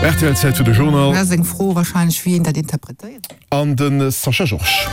RTL Zeit zu de Journal. Froh wahrscheinlich wie dat interpretiert. An den Sacha George.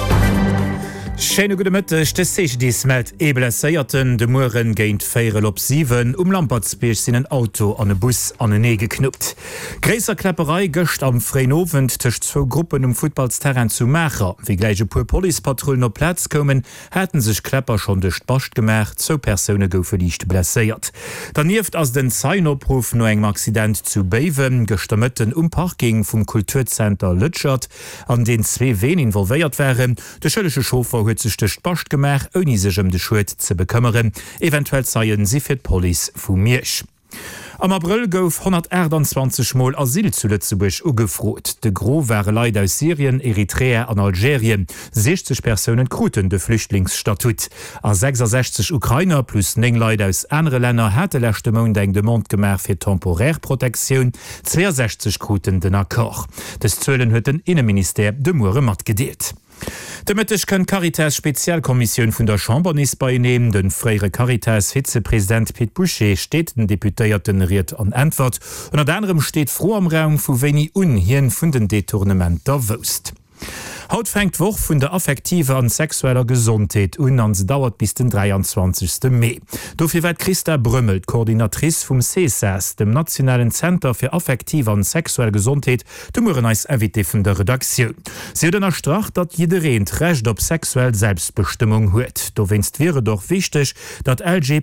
Schene gute Mëttech de sech dies meldt ebeläierten de Muren géint 4 op 7 Lampertsbeech sinn en Auto an e Bus an e nee geknuppt. Gräser Klepperei gëcht am Frénowen tech 2 Gruppen Footballsterren zu Mächer. Wie gleiche pu Polipatrollen op Platz kommen, hätten sech Klepper schon decht bascht gemerkt, zo Perune goufe liicht blesséiert. Danieft ass den Zeinopruf no engem Accident zu Bewen gestammetten Parking vum Kulturcenter Lütschert, an den 2 Ween involvéiert wären, de schëllesche Schofer huet sech decht bascht gemerk oni sech de Schuld ze bekëmmeren, eventuell seien sie fir d Poli vu Miersch. Am April gouf 128 Mol Asyl zu Lützeburg ugefrot. De Gro wäre Leid aus Syrien, Eritrea an Algerien, 60 Personen kruten de Flüchtlingsstatut. A 66 Ukrainer plus 9 Leid aus andere Länder hätte lechte Mond eng de Mondgemer fir Temporärprotektion, 62 kruten den Akkor. Des Zölen huet den Innenminister de Mure mat gedeelt. Demëttech kën Caritas Spezialkommission vun der Chambernis beinehmen, den fréiere Caritas Vizepräsident Piet Boucher steet den Deputéierten riet an Antwort, und an anderem steht froh am Raum vu wenni unhien vun den Detournement der Wust. Haut fängt woch vun der affektive an sexueller Gesundheit ans dauert bis den 23. Mai. Dofir wird Christa Brümmelt, Koordinatrice vum CSS, dem Nationalen Center für affektive an sexuelle Gesundheit, dem als invité vun der Redaktion. Sie den erstracht, dat jidereen recht op sexuell Selbstbestimmung huet. Do winst wäre doch wichtig, dat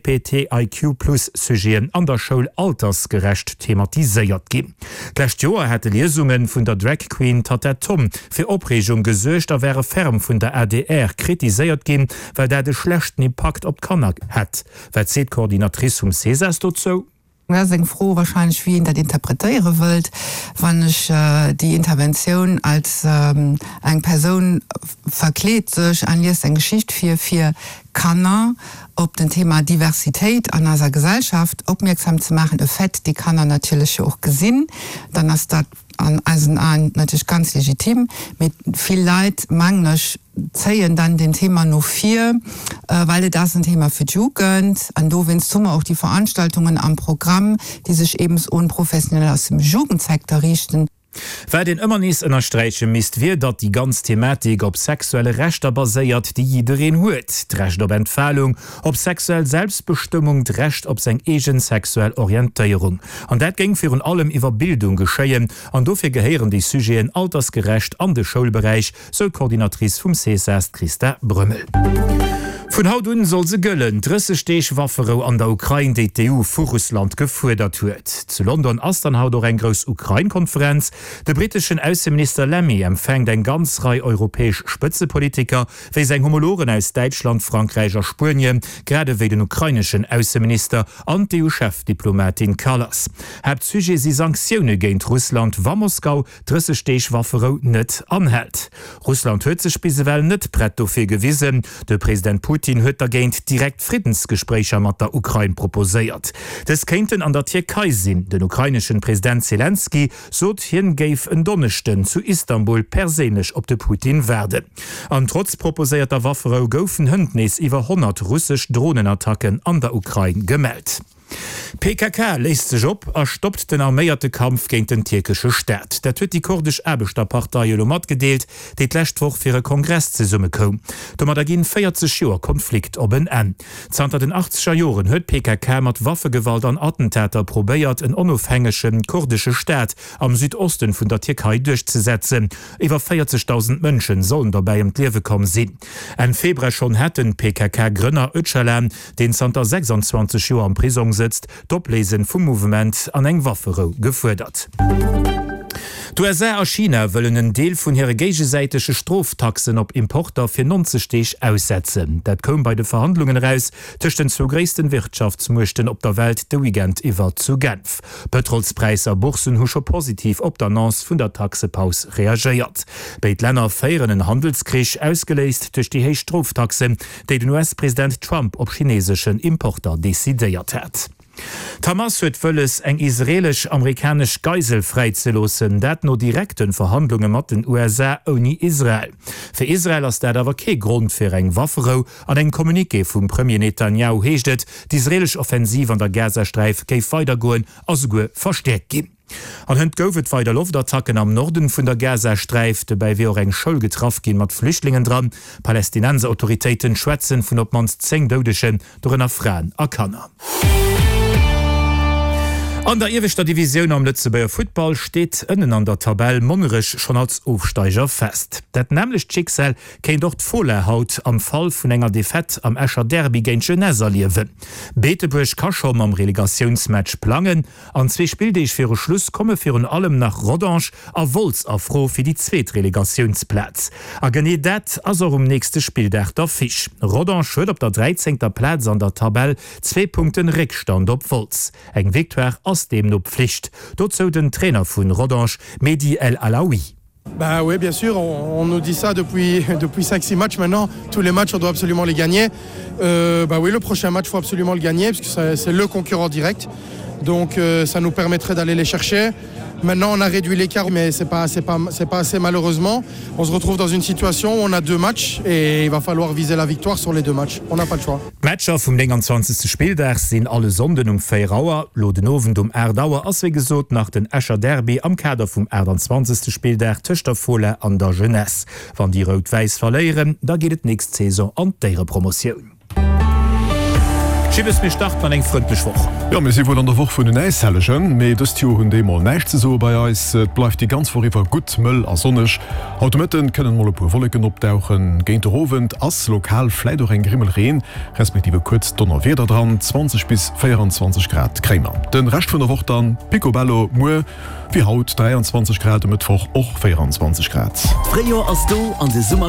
LGBTIQ+ Sujeten an der Schule altersgerecht thematisiert gin. Glecht Joer hätte Lesungen vun der Drag Queen Tata Tom fir Opregung gesuercht, er wäre ferm vun der ADR kritiséiert gin, weil der de schlechten Impact op Kanner hat. Wer seet Koordinatrice CSS dazu? Froh wahrscheinlich wie in dat interpretiere wild, wann ich die Intervention als eng Person verkleet sech an en Geschicht fir Kanner op den Thema Diversität an unserer Gesellschaft aufmerksam zu machen, Effekt, die kann er natürlich auch gesinn, dann ist das an natürlich ganz legitim, mit viel Leid mangels zählen dann den Thema nur 4, weil das ein Thema für Jugend, an du wennst Summe auch die Veranstaltungen am Programm, die sich eben unprofessionell aus dem Jugendsektor richten. Wer den immer nies ënnerstreiche misst wie dat die ganz Thematik op sexuelle Rechter baséiert, die jidereen huet. D'Recht op Entfällung, op sexuell Selbstbestimmung, d'Recht op seg egen sexuell Orientéierung. An dat ging fir allem iwwer Bildung geschéien, an dofir geheieren die Sujeten altersgerecht an de Schulbereich, so Koordinatrice vum CSS Christa Brümmel. Von haut un soll se gëllen, dresse Stechwaffero an der Ukraine DTU vu Russland gefuerdert huet. Zu London ass dann haut eng gros Ukraine-Konferenz. De britischen Außenminister Lemmy empfängt eng ganz Reihe europäesch Spitzepolitiker, wie seg Homologen aus Deutschland, Frankreich a Spurien, gerade wie den ukrainischen Außenminister an EU-Chefdiplomatin Kallas. Hebt Sujet sie Sanktionen géint Russland, wa Moskau dresse Stechwaffero net anhält. Russland huet sech bisewell net brett dofir gewissen, de Präsident Putin huet agéint direkt Friedensgesprächer mat der Ukraine proposéiert. Des kennten an der Türkei sinn. Den ukrainischen Präsident Zelensky sot hien géif en Donnechten zu Istanbul persenech op de Putin werden. An trotz proposéierter Waffero goufen hëndnis iwwer 100 russsisch Drohnenattacken an der Ukraine gemeldt. PKK lässt sich op, stoppt den arméierte Kampf gegen den türkische Staat. Der huet die kurdisch-Erbesterpartei mat gedeelt, die d'lächtwoch fir e Kongress ze summe kom. Da da gin 40 Joer Konflikt op en. Zanter den 80er Joren huet PKK mat Waffegewalt an Attentäter probéiert en onofhängschen kurdische Staat am Südosten vun der Türkei durchzusetzen. Iwer 40.000 Mënschen sollen dabei im Liewe kommen sinn. En Februar schon hätten PKK-Grünner Öcalan, den Zanter 26 Joer am Prisung sitzt, d'Oplesen vum Movement an eng Waffero gefuerdert. USA a China wëllen en Deel vun hire gegesäitesche Stroftaxen op Importer fir 90 Stech aussetzen. Dat kom bei de Verhandlungen raus tech den zu gréessten Wirtschaftsmuchten op der Welt de Weekend iwwer zu Genf. Petrolspreiser Bursen hu schon positiv op der Annonce vun der Taxepaus reagiert. Beit Länner féieren en Handelskrich ausgeleist durch die héich Stroftaxen, déi den US-Präsident Trump op chinesischen Importer desideiert hat. Hamas huet wëlles eng israelisch-amerikasch Geisel freizelossen, dat no direkten Verhandlungen mat den USA oni Israel. Für Israel ass dat awer ke Grund fir eng Waffero an eng Kommuniké vum Premier Netanyahu heeschtet, d'israelisch Offensiv an der Gazastreif géif weiter goen as go verstärkt gin. An hunn goufet weiter Luftattacken am Norden vun der Gaza-Streif, dabei wie eng Scholl getraff gin mat Flüchtlingen dran. Palästinenser Autoritäten schwätzen vun op mans 10 Dodeschen durch ennner Fraen a Kanner. An der ewigter Division am Lützeburger Football steht innen an der Tabelle Mongerich schon als Aufsteiger fest. Dat nämlich Schicksal kein dort volle Haut am Fall vun enger Defett am Escher Derby gegen Genese liewen. Beetebusch Kaschom am Relegationsmatch plangen, an 2 Spieldeich für Schluss komme für allem nach Rodange a Volz afro für die zweet Relegationsplatz. A gene dat as nächste Spieldach der Fisch. Rodange huet op der 13. Platz an der Tabelle 2 Punkten Rückstand op Volz. Eng Victoire aus dem no Pflicht. Dort so den Trainer vun Rodange, Mehdi El Alaoui. Bah oui, bien sûr, on nous dit ça depuis 5-6 matchs maintenant. Tous les matchs, on doit absolument les gagner. Bah oui, le prochain match, il faut absolument le gagner, parce que c'est le concurrent direct. Donc ça nous permettrait d'aller les chercher. Maintenant, on a réduit l'écart, mais c'est pas assez malheureusement. On se retrouve dans une situation où on a 2 matchs et il va falloir viser la victoire sur les 2 matchs. On n'a pas le choix. Matcher vom 20. Spieldach sind alle Sonden 4 Auer, Lodenoven Erdauer as wie gesot nach den Escher Derby am Kader vom 20. Spieldach Töchterfolle an der Jeunesse. Wann die Rot-Weiß verleieren, da geht het nächste Saison an dere Promotion. Schiwes mir start man eng freundlich woch. Ja, mir si wohl an der Woche vun den Eishellegen, méi dës Tier hunn demal nächte so bei Eis, bleif die ganz voriwwer gut Mëll a sonnech. Automaten kënnen mal pu Wolleken optauchen, géint der Rovent ass lokal fläit doch eng Grimmel reen, respektive kurz Donner weder dran, 20 bis 24 Grad Krämer. Den recht vun der Woche dann Picobello Mue, wie haut 23 Grad Mittwoch och 24 Grad. Freier as du an de Summer